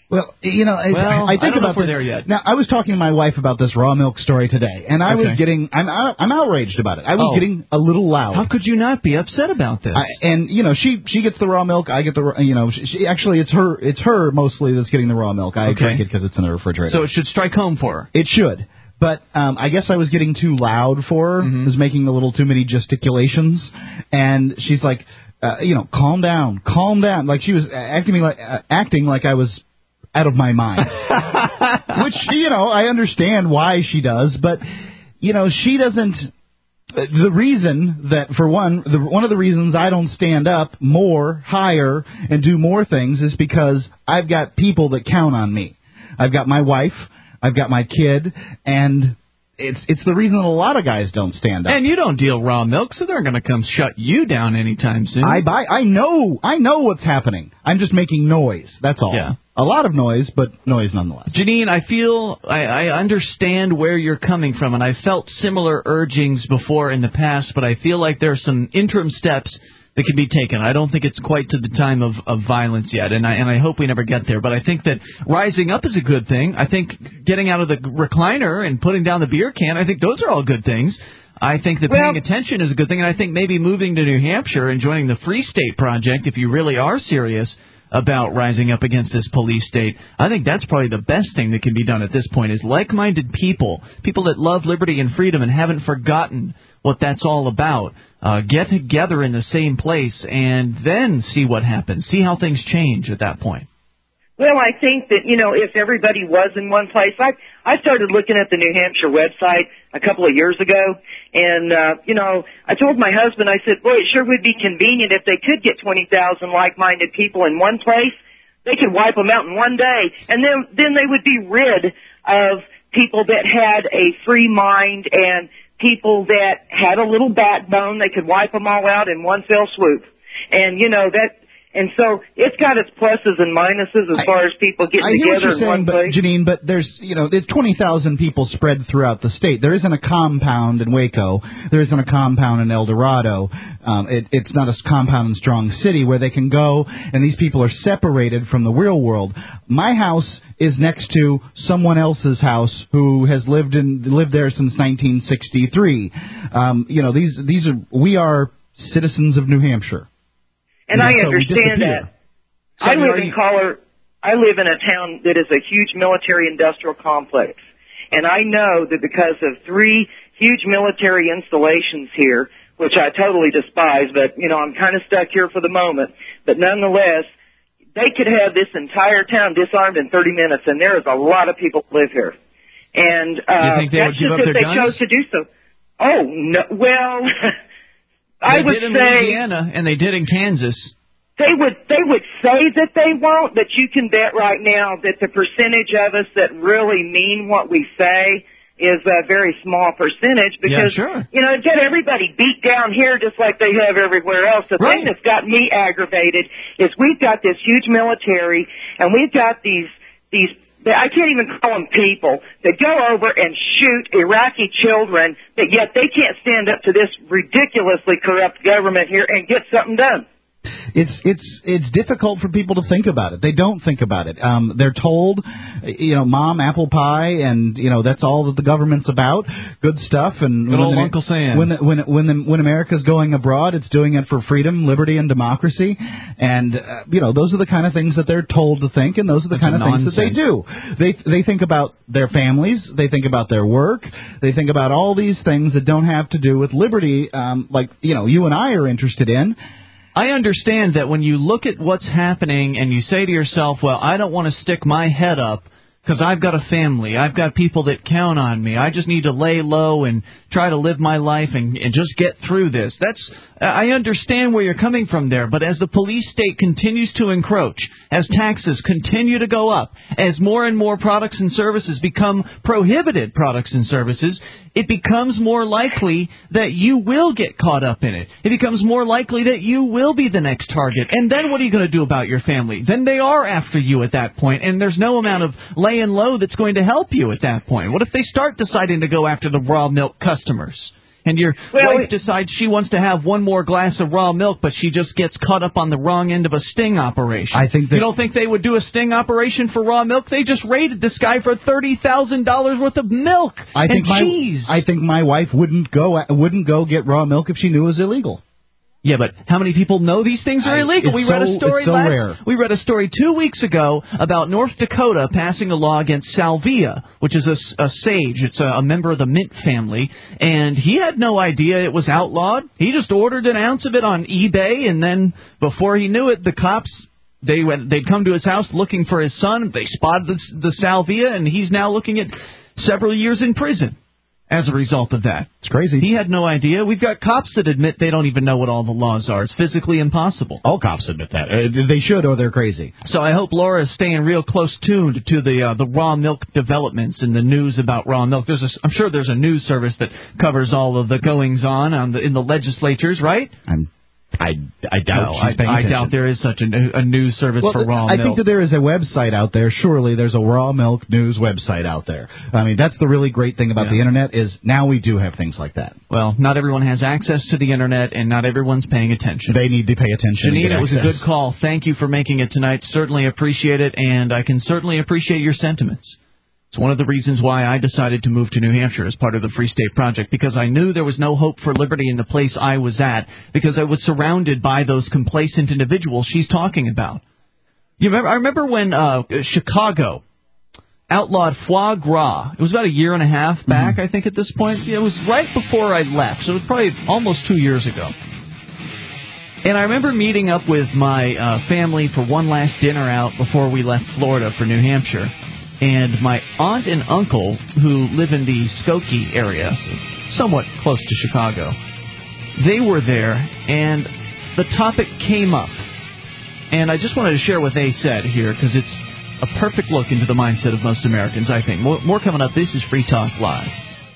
Well, you know, well, I, I think I don't know about if we're this. there yet. Now, I was talking to my wife about this raw milk story today, and I Okay. was getting, I'm, I'm outraged about it. I was Oh. getting a little loud. How could you not be upset about this? I, and you know, she she gets the raw milk. I get the, raw- you know, she, she actually it's her it's her mostly that's getting the raw milk. I Okay. drink it because it's in the refrigerator. So it should strike home for her. It should. But um, I guess I was getting too loud for her. Mm-hmm. Was making a little too many gesticulations, and she's like, uh, you know, calm down, calm down. Like she was acting me like uh, acting like I was out of my mind. Which, you know, I understand why she does, but you know, she doesn't. The reason that, for one, the, one of the reasons I don't stand up more, higher, and do more things is because I've got people that count on me. I've got my wife, I've got my kid, and it's it's the reason that a lot of guys don't stand up. And you don't deal raw milk, so they're going to come shut you down anytime soon. I buy. I know. I know what's happening. I'm just making noise. That's all. Yeah. A lot of noise, but noise nonetheless. Janine, I feel, I, I understand where you're coming from, and I felt similar urgings before in the past, but I feel like there are some interim steps that can be taken. I don't think it's quite to the time of, of violence yet, and I and I hope we never get there. But I think that rising up is a good thing. I think getting out of the recliner and putting down the beer can, I think those are all good things. I think that Well- paying attention is a good thing, and I think maybe moving to New Hampshire and joining the Free State Project, if you really are serious about rising up against this police state, I think that's probably the best thing that can be done at this point, is like-minded people, people that love liberty and freedom and haven't forgotten what that's all about, uh, get together in the same place and then see what happens, see how things change at that point. Well, I think that, you know, if everybody was in one place, I I started looking at the New Hampshire website a couple of years ago, and, uh, you know, I told my husband, I said, boy, it sure would be convenient if they could get twenty thousand like-minded people in one place. They could wipe them out in one day, and then, then they would be rid of people that had a free mind and people that had a little backbone. They could wipe them all out in one fell swoop. And, you know, that... And so it's got its pluses and minuses as I, far as people getting I hear together what you're in saying, one place. but, Janine, but there's, you know, there's twenty thousand people spread throughout the state. There isn't a compound in Waco. There isn't a compound in El Dorado. Um, it, it's not a compound in Strong City where they can go, and these people are separated from the real world. My house is next to someone else's house who has lived in lived there since nineteen sixty-three. Um, you know, these these are we are citizens of New Hampshire. And I So we understand disappear. that. I So live are in you- Collar. I live in a town that is a huge military industrial complex, and I know that because of three huge military installations here, which I totally despise, but you know I'm kind of stuck here for the moment. But nonetheless, they could have this entire town disarmed in thirty minutes, and there is a lot of people who live here. And uh, You think they that's would give just up if their they guns? chose to do so. Oh no! Well, I They would did in say. Louisiana, and they did in Kansas. They would they would say that they won't, but you can bet right now that the percentage of us that really mean what we say is a very small percentage because, Yeah, sure. you know, get everybody beat down here just like they have everywhere else. The Right. thing that's got me aggravated is we've got this huge military and we've got these these I can't even call them people that go over and shoot Iraqi children, but yet they can't stand up to this ridiculously corrupt government here and get something done. It's it's it's difficult for people to think about it. They don't think about it. Um, they're told, you know, mom, apple pie, and you know that's all that the government's about. Good stuff. And Good when old the, Uncle Sam. When the, when when the, when America's going abroad, it's doing it for freedom, liberty, and democracy. And uh, you know those are the kind of things that they're told to think, and those are the That's kind of nonsense. things that they do. They they think about their families. They think about their work. They think about all these things that don't have to do with liberty, um, like you know you and I are interested in. I understand that when you look at what's happening and you say to yourself, well, I don't want to stick my head up because I've got a family. I've got people that count on me. I just need to lay low and try to live my life and, and just get through this. That's I understand where you're coming from there, but as the police state continues to encroach, as taxes continue to go up, as more and more products and services become prohibited products and services, it becomes more likely that you will get caught up in it. It becomes more likely that you will be the next target. And then what are you going to do about your family? Then they are after you at that point, and there's no amount of laying low that's going to help you at that point. What if they start deciding to go after the raw milk customers? and your Well, wife decides she wants to have one more glass of raw milk, but she just gets caught up on the wrong end of a sting operation. I think that, you don't think they would do a sting operation for raw milk? They just raided this guy for thirty thousand dollars worth of milk I think and my, cheese. I think my wife wouldn't go wouldn't go get raw milk if she knew it was illegal. Yeah, but how many people know these things are illegal? I, we so, read a story it's so last. rare. We read a story two weeks ago about North Dakota passing a law against salvia, which is a, a sage. It's a, a member of the mint family, and he had no idea it was outlawed. He just ordered an ounce of it on eBay, and then before he knew it, the cops they went. They'd come to his house looking for his son. They spotted the, the salvia, and he's now looking at several years in prison as a result of that. It's crazy. He had no idea. We've got cops that admit they don't even know what all the laws are. It's physically impossible. All cops admit that. Uh, they should, or they're crazy. So I hope Laura is staying real close tuned to the uh, the raw milk developments and the news about raw milk. There's a, I'm sure there's a news service that covers all of the goings on, on the, in the legislatures, right? I'm I, I doubt no, she's paying I, I attention. doubt there is such a, a news service well, for raw I milk. I think that there is a website out there. Surely there's a raw milk news website out there. I mean, that's the really great thing about yeah. the Internet is now we do have things like that. Well, not everyone has access to the Internet, and not everyone's paying attention. They need to pay attention. Janine, it was a good call. Thank you for making it tonight. Certainly appreciate it, and I can certainly appreciate your sentiments. It's one of the reasons why I decided to move to New Hampshire as part of the Free State Project, because I knew there was no hope for liberty in the place I was at, because I was surrounded by those complacent individuals she's talking about. You remember? I remember when uh, Chicago outlawed foie gras. It was about a year and a half back, mm-hmm. I think, at this point. It was right before I left, so it was probably almost two years ago. And I remember meeting up with my uh, family for one last dinner out before we left Florida for New Hampshire. And my aunt and uncle, who live in the Skokie area, so somewhat close to Chicago, they were there, and the topic came up. And I just wanted to share what they said here, because it's a perfect look into the mindset of most Americans, I think. More, more coming up. This is Free Talk Live.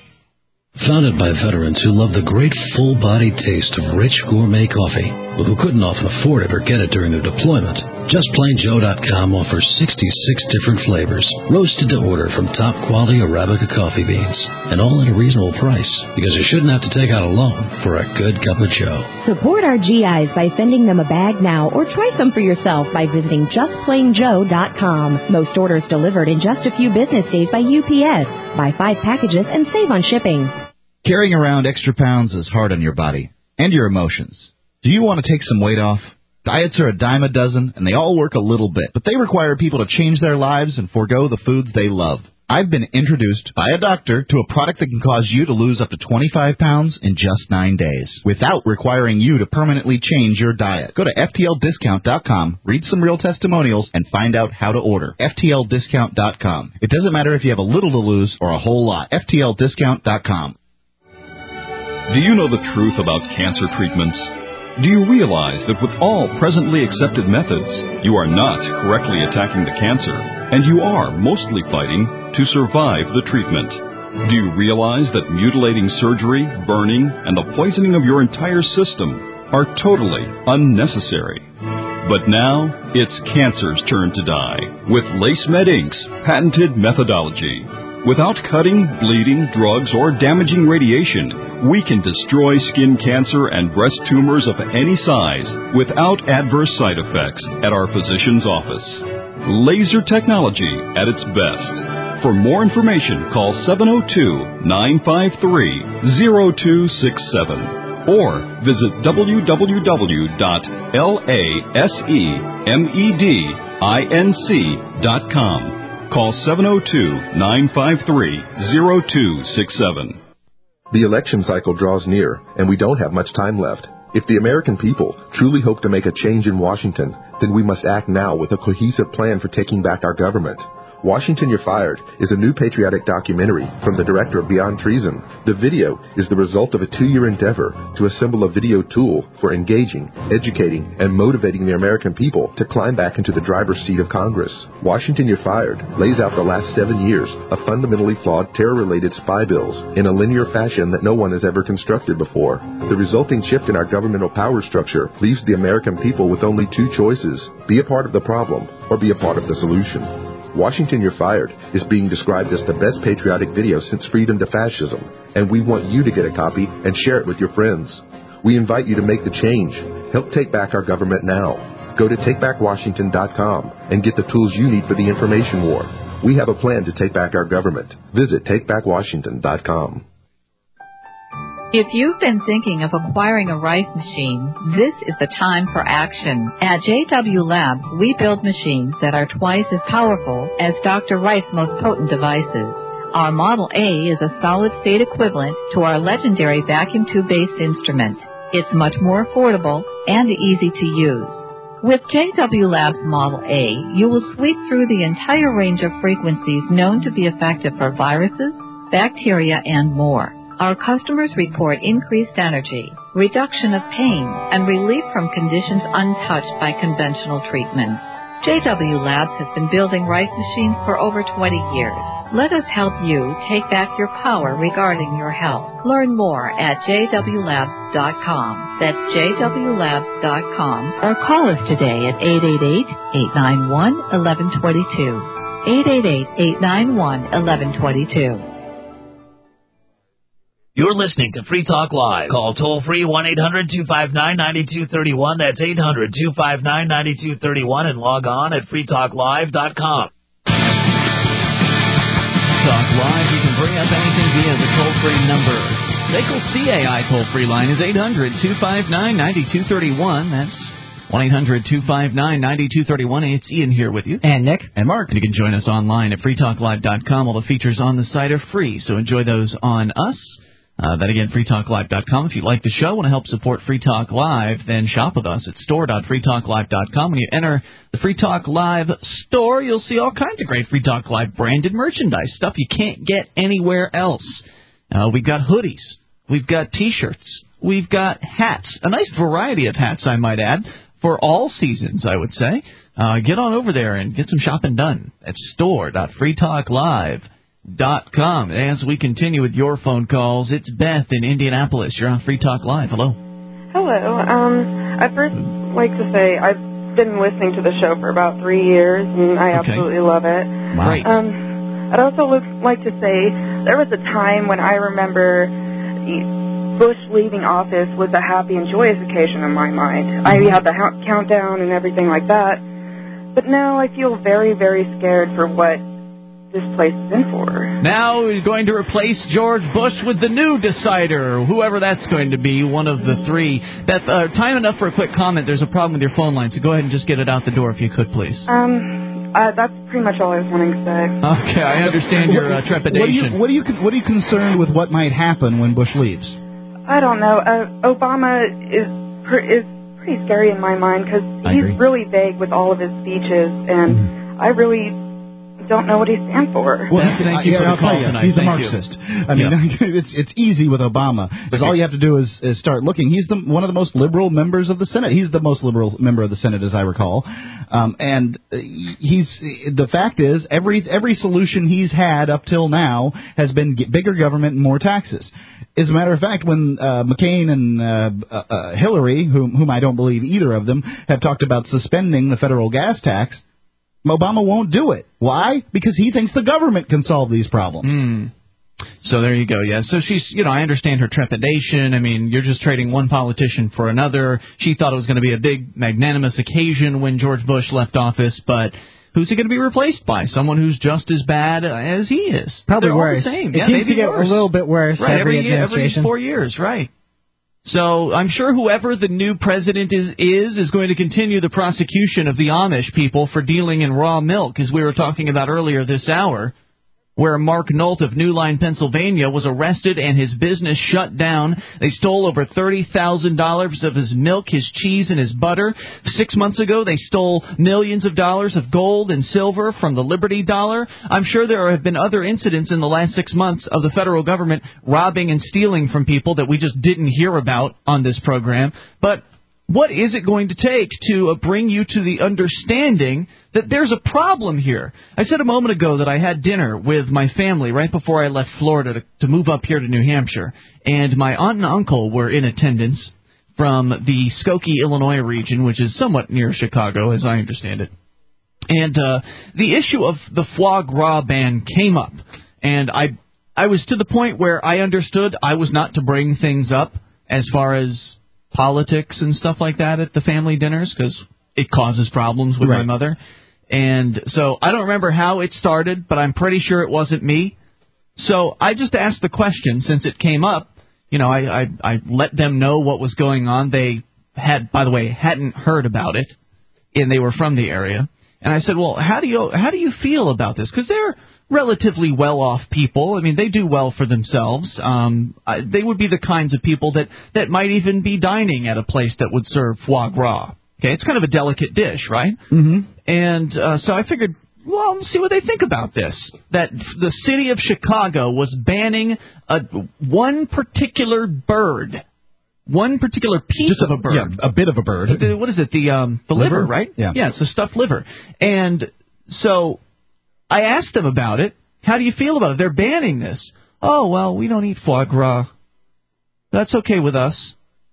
Founded by veterans who love the great full-bodied taste of rich gourmet coffee, but who couldn't often afford it or get it during their deployment, Just Plain Joe dot com offers sixty-six different flavors, roasted to order from top-quality Arabica coffee beans, and all at a reasonable price, because you shouldn't have to take out a loan for a good cup of Joe. Support our G Is by sending them a bag now, or try some for yourself by visiting Just Plain Joe dot com. Most orders delivered in just a few business days by U P S. Buy five packages and save on shipping. Carrying around extra pounds is hard on your body and your emotions. Do you want to take some weight off? Diets are a dime a dozen, and they all work a little bit, but they require people to change their lives and forego the foods they love. I've been introduced by a doctor to a product that can cause you to lose up to twenty-five pounds in just nine days without requiring you to permanently change your diet. Go to F T L discount dot com, read some real testimonials, and find out how to order. F T L discount dot com. It doesn't matter if you have a little to lose or a whole lot. F T L discount dot com. Do you know the truth about cancer treatments? Do you realize that with all presently accepted methods, you are not correctly attacking the cancer, and you are mostly fighting to survive the treatment? Do you realize that mutilating surgery, burning, and the poisoning of your entire system are totally unnecessary? But now, it's cancer's turn to die with LaceMed Incorporated's patented methodology. Without cutting, bleeding, drugs, or damaging radiation, we can destroy skin cancer and breast tumors of any size without adverse side effects at our physician's office. Laser technology at its best. For more information, call seven oh two, nine five three, oh two six seven or visit w w w dot lasemedinc dot com. Call seven oh two, nine five three, oh two six seven. The election cycle draws near, and we don't have much time left. If the American people truly hope to make a change in Washington, then we must act now with a cohesive plan for taking back our government. Washington, You're Fired is a new patriotic documentary from the director of Beyond Treason. The video is the result of a two-year endeavor to assemble a video tool for engaging, educating, and motivating the American people to climb back into the driver's seat of Congress. Washington, You're Fired lays out the last seven years of fundamentally flawed terror-related spy bills in a linear fashion that no one has ever constructed before. The resulting shift in our governmental power structure leaves the American people with only two choices: be a part of the problem or be a part of the solution. Washington, You're Fired is being described as the best patriotic video since Freedom to Fascism, and we want you to get a copy and share it with your friends. We invite you to make the change. Help take back our government now. Go to take back washington dot com and get the tools you need for the information war. We have a plan to take back our government. Visit take back washington dot com. If you've been thinking of acquiring a Rife machine, this is the time for action. At J W Labs, we build machines that are twice as powerful as Doctor Rife's most potent devices. Our Model A is a solid-state equivalent to our legendary vacuum tube-based instrument. It's much more affordable and easy to use. With J W Labs Model A, you will sweep through the entire range of frequencies known to be effective for viruses, bacteria, and more. Our customers report increased energy, reduction of pain, and relief from conditions untouched by conventional treatments. J W Labs has been building Rife machines for over twenty years. Let us help you take back your power regarding your health. Learn more at j w labs dot com. That's j w labs dot com. Or call us today at eight eight eight, eight nine one, one one two two. eight eight eight, eight nine one, one one two two. You're listening to Free Talk Live. Call toll-free one eight hundred two five nine nine two three one. That's eight hundred two five nine nine two three one. And log on at free talk live dot com. Talk Live. You can bring up anything via the toll-free number. S A C L C A I toll-free line is eight hundred two five nine nine two three one. That's one eight hundred two five nine nine two three one. It's Ian here with you. And Nick. And Mark. And you can join us online at free talk live dot com. All the features on the site are free, so enjoy those on us. Uh, that again, free talk live dot com. If you like the show, want to help support Free Talk Live, then shop with us at store dot free talk live dot com. When you enter the Free Talk Live store, you'll see all kinds of great Free Talk Live branded merchandise, stuff you can't get anywhere else. Uh, we've got hoodies. We've got T-shirts. We've got hats. A nice variety of hats, I might add, for all seasons, I would say. Uh, get on over there and get some shopping done at store dot free talk live dot com. As we continue with your phone calls, it's Beth in Indianapolis. You're on Free Talk Live. Hello. Hello. Um, I'd first like to say I've been listening to the show for about three years, and I Okay. absolutely love it. Right. Um, I'd also look, like to say there was a time when I remember Bush leaving office was a happy and joyous occasion in my mind. I had the ha- countdown and everything like that. But now I feel very, very scared for what this place is in for. Now we're going to replace George Bush with the new decider, whoever that's going to be, one of the three. Beth, uh, time enough for a quick comment. There's a problem with your phone line, so go ahead and just get it out the door if you could, please. Um, uh, that's pretty much all I was wanting to say. Okay, I understand your uh, trepidation. What are you, what are you what are you concerned with what might happen when Bush leaves? I don't know. Uh, Obama is pr- is pretty scary in my mind because he's really vague with all of his speeches, and mm-hmm. I really don't know what he stands for. Well, Beth, thank you yeah, for the I'll call tell you, tonight. he's a Thank Marxist. you. I mean, Yeah. it's it's easy with Obama. Because all you have to do is, is start looking. He's the one of the most liberal members of the Senate. He's the most liberal member of the Senate, as I recall. Um, and he's the fact is, every every solution he's had up till now has been bigger government and more taxes. As a matter of fact, when uh, McCain and uh, uh, Hillary, whom, whom I don't believe either of them, have talked about suspending the federal gas tax, Obama won't do it. Why? Because he thinks the government can solve these problems. Mm. So there you go. Yeah. So she's, you know, I understand her trepidation. I mean, you're just trading one politician for another. She thought it was going to be a big, magnanimous occasion when George Bush left office, but who's he going to be replaced by? Someone who's just as bad as he is. Probably They're worse. all the same. It yeah, seems maybe to get worse. a little bit worse right, every, every administration. Every four years, right. So I'm sure whoever the new president is, is is going to continue the prosecution of the Amish people for dealing in raw milk, as we were talking about earlier this hour, where Mark Nolt of New Line, Pennsylvania, was arrested and his business shut down. They stole over thirty thousand dollars of his milk, his cheese, and his butter. Six months ago, they stole millions of dollars of gold and silver from the Liberty Dollar. I'm sure there have been other incidents in the last six months of the federal government robbing and stealing from people that we just didn't hear about on this program. But what is it going to take to uh, bring you to the understanding that there's a problem here? I said a moment ago that I had dinner with my family right before I left Florida to, to move up here to New Hampshire, and my aunt and uncle were in attendance from the Skokie, Illinois region, which is somewhat near Chicago, as I understand it. And uh, the issue of the foie gras ban came up, and I I was to the point where I understood I was not to bring things up as far as politics and stuff like that at the family dinners, because it causes problems with right. my mother. And so I don't remember how it started, but I'm pretty sure it wasn't me. So I just asked the question since it came up. You know, I, I, I let them know what was going on. They had, by the way, hadn't heard about it, and they were from the area. And I said, well, how do you how do you feel about this? Because they're relatively well-off people. I mean, they do well for themselves. Um, I, they would be the kinds of people that, that might even be dining at a place that would serve foie gras. Okay, it's kind of a delicate dish, right? Mm-hmm. And uh, so I figured, well, let's see what they think about this. That the city of Chicago was banning a, one particular bird, one particular piece Just a, of a bird. Yeah, a bit of a bird. What is it? The um, the liver, Liver? right? Yeah. Yeah, it's a stuffed liver. And so I asked them about it. How do you feel about it? They're banning this. Oh, well, we don't eat foie gras. That's okay with us.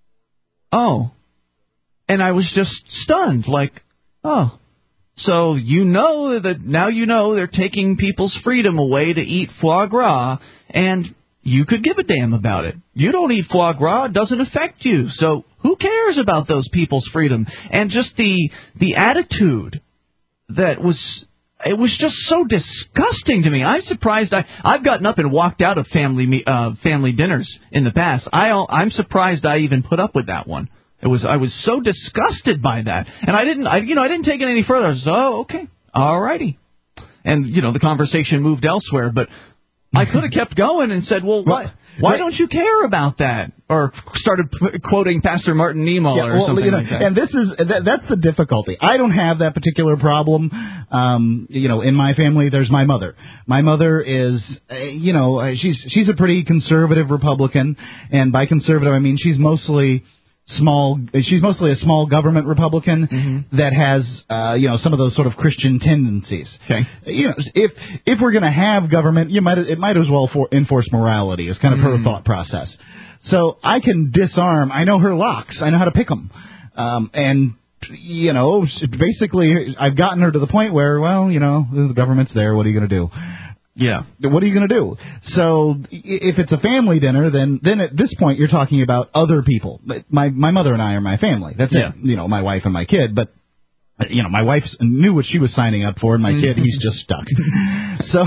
Oh. And I was just stunned, like, oh, so you know that now you know they're taking people's freedom away to eat foie gras, and you could give a damn about it. You don't eat foie gras, it doesn't affect you, so who cares about those people's freedom? And just the the attitude that was, it was just so disgusting to me. I'm surprised. I, I've gotten up and walked out of family uh, family dinners in the past. I, I'm surprised I even put up with that one. It was I was so disgusted by that, and I didn't I you know I didn't take it any further. I was oh okay, all righty, and you know the conversation moved elsewhere. But I could have kept going and said, well, why why don't you care about that? Or started p- quoting Pastor Martin Niemöller yeah, well, or something you know, like that. And this is that, that's the difficulty. I don't have that particular problem. Um, you know, in my family, there's my mother. My mother is, uh, you know, uh, she's she's a pretty conservative Republican, and by conservative I mean she's mostly. Small, she's mostly a small government Republican mm-hmm. that has, uh, you know, some of those sort of Christian tendencies. Okay. You know, if if we're going to have government, you might it might as well for, enforce morality. Is kind of mm. her thought process. So I can disarm. I know her locks. I know how to pick them. Um, and you know, basically, I've gotten her to the point where, well, you know, the government's there. What are you going to do? Yeah. What are you going to do? So if it's a family dinner, then then at this point you're talking about other people. My my mother and I are my family. That's yeah. it. You know, my wife and my kid. But you know, my wife knew what she was signing up for, and my kid, he's just stuck. So.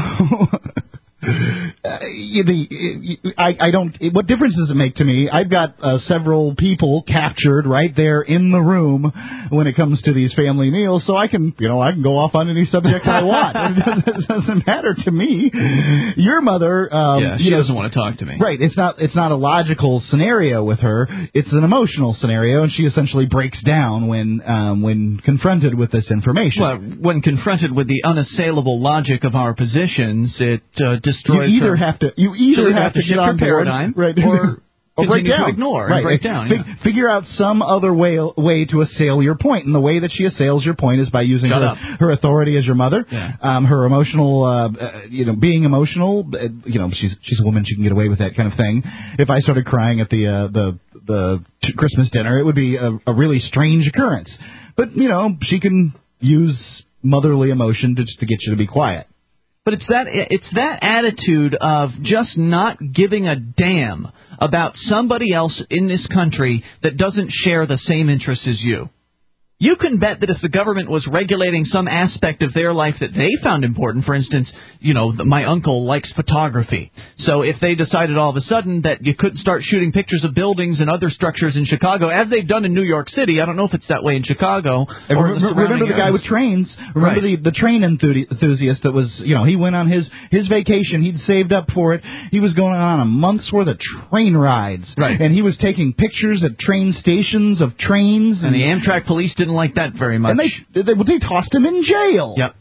Uh, you, the, I, I don't. What difference does it make to me? I've got uh, several people captured right there in the room when it comes to these family meals, so I can, you know, I can go off on any subject I want. It doesn't, it doesn't matter to me. Your mother, um, yeah, she you know, doesn't want to talk to me. Right. It's not. It's not a logical scenario with her. It's an emotional scenario, and she essentially breaks down when um, when confronted with this information. Well, when confronted with the unassailable logic of our positions, it uh, destroys. You either her. have to. You either so have, have to get on board, paradigm, right, or. Or break Continue down. to ignore and right. break down. Fig- Yeah. Figure out some other way way to assail your point, and the way that she assails your point is by using Shut her, up. her authority as your mother, yeah. um, her emotional, uh, uh, you know, being emotional. Uh, you know, she's she's a woman; she can get away with that kind of thing. If I started crying at the uh, the the t- Christmas dinner, it would be a, a really strange occurrence. But you know, she can use motherly emotion to just to get you to be quiet. But it's that it's that attitude of just not giving a damn about somebody else in this country that doesn't share the same interests as you. You can bet that if the government was regulating some aspect of their life that they found important, for instance, you know, my uncle likes photography. So if they decided all of a sudden that you couldn't start shooting pictures of buildings and other structures in Chicago, as they've done in New York City, I don't know if it's that way in Chicago. Or Remember, the remember the guy areas. with trains? Remember right. the, the train enthusiast that was, you know, he went on his, his vacation. He'd saved up for it. He was going on a month's worth of train rides. Right. And he was taking pictures at train stations of trains. And, and the Amtrak police didn't like that very much. And they, they, they tossed him in jail. Yep.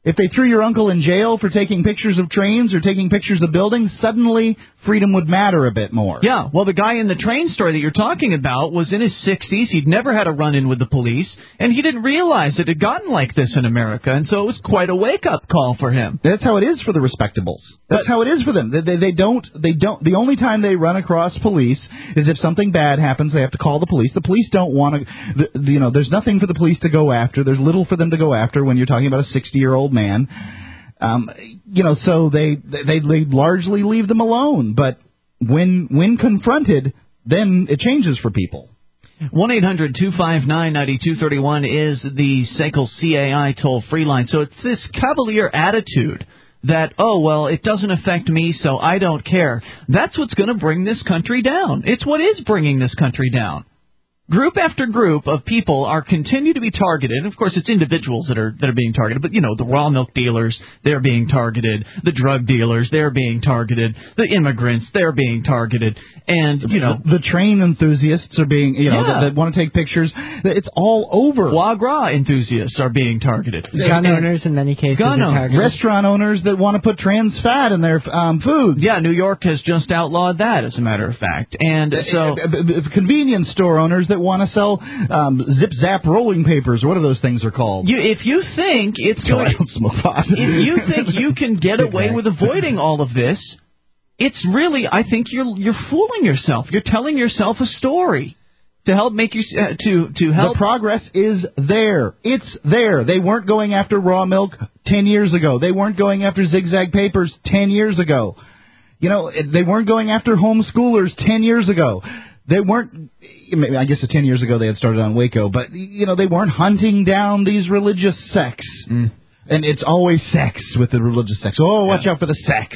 If they threw your uncle in jail for taking pictures of trains or taking pictures of buildings, suddenly freedom would matter a bit more. Yeah, well, the guy in the train story that you're talking about was in his sixties. He'd never had a run-in with the police, and he didn't realize it had gotten like this in America, and so it was quite a wake-up call for him. That's how it is for the respectables. That's but, how it is for them. They, they, they don't, they don't, the only time they run across police is if something bad happens, they have to call the police. The police don't want to, the, you know, there's nothing for the police to go after. There's little for them to go after when you're talking about a sixty-year-old man. Um, you know, so they, they they largely leave them alone. But when when confronted, then it changes for people. one eight hundred two five nine nine two three one is the S A C L C A I toll-free line. So it's this cavalier attitude that, oh, well, it doesn't affect me, so I don't care. That's what's going to bring this country down. It's what is bringing this country down. Group after group of people are continue to be targeted. Of course, it's individuals that are that are being targeted. But, you know, the raw milk dealers, they're being targeted. The drug dealers, they're being targeted. The immigrants, they're being targeted. And, you know... The, the train enthusiasts are being, you know, yeah. that, that want to take pictures. It's all over. Foie gras enthusiasts are being targeted. Gun and, owners, in many cases, gun are targeted. Restaurant owners that want to put trans fat in their um, food. Yeah, New York has just outlawed that, as a matter of fact. And so... Convenience store owners that want to sell um, zip-zap rolling papers, or what are those things are called? You, if you think it's so going, I don't smoke pot. If you think you can get away with avoiding all of this, it's really, I think you're you're fooling yourself. You're telling yourself a story to help make you uh, to to help. The progress is there. It's there. They weren't going after raw milk ten years ago. They weren't going after zigzag papers ten years ago. You know, they weren't going after homeschoolers ten years ago. They weren't, I guess ten years ago they had started on Waco, but, you know, they weren't hunting down these religious sects. Mm. And it's always sex with the religious sects. Oh, watch yeah. out for the sex.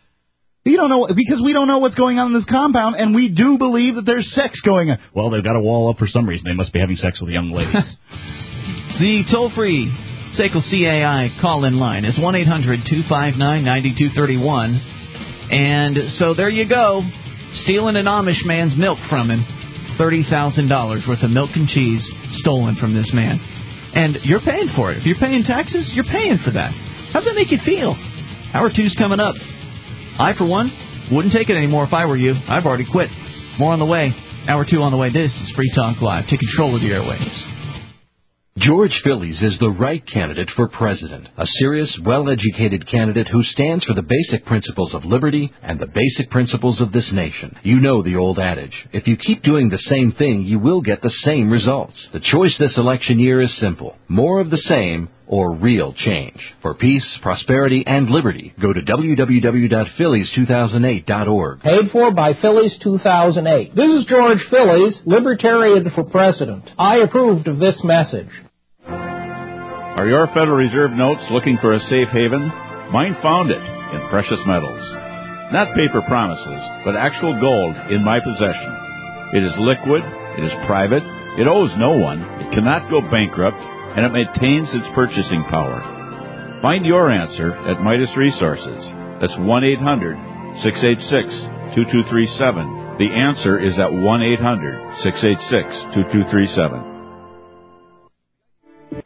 You don't know, because we don't know what's going on in this compound, and we do believe that there's sex going on. Well, they've got a wall up for some reason. They must be having sex with young ladies. The toll-free S A C L C A I call-in line is one eight hundred two five nine nine two three one. And so there you go. Stealing an Amish man's milk from him. thirty thousand dollars worth of milk and cheese stolen from this man. And you're paying for it. If you're paying taxes, you're paying for that. How does that make you feel? Hour two's coming up. I, for one, wouldn't take it anymore if I were you. I've already quit. More on the way. Hour two on the way. This is Free Talk Live. Take control of the airwaves. George Phillies is the right candidate for president, a serious, well-educated candidate who stands for the basic principles of liberty and the basic principles of this nation. You know the old adage, if you keep doing the same thing, you will get the same results. The choice this election year is simple, more of the same or real change. For peace, prosperity, and liberty, go to w w w dot phillies two thousand eight dot org. Paid for by Phillies two thousand eight. This is George Phillies, Libertarian for President. I approved of this message. Are your Federal Reserve notes looking for a safe haven? Mine found it in precious metals. Not paper promises, but actual gold in my possession. It is liquid, it is private, it owes no one, it cannot go bankrupt, and it maintains its purchasing power. Find your answer at Midas Resources. That's one eight hundred six eight six two two three seven. The answer is at one eight hundred six eight six two two three seven.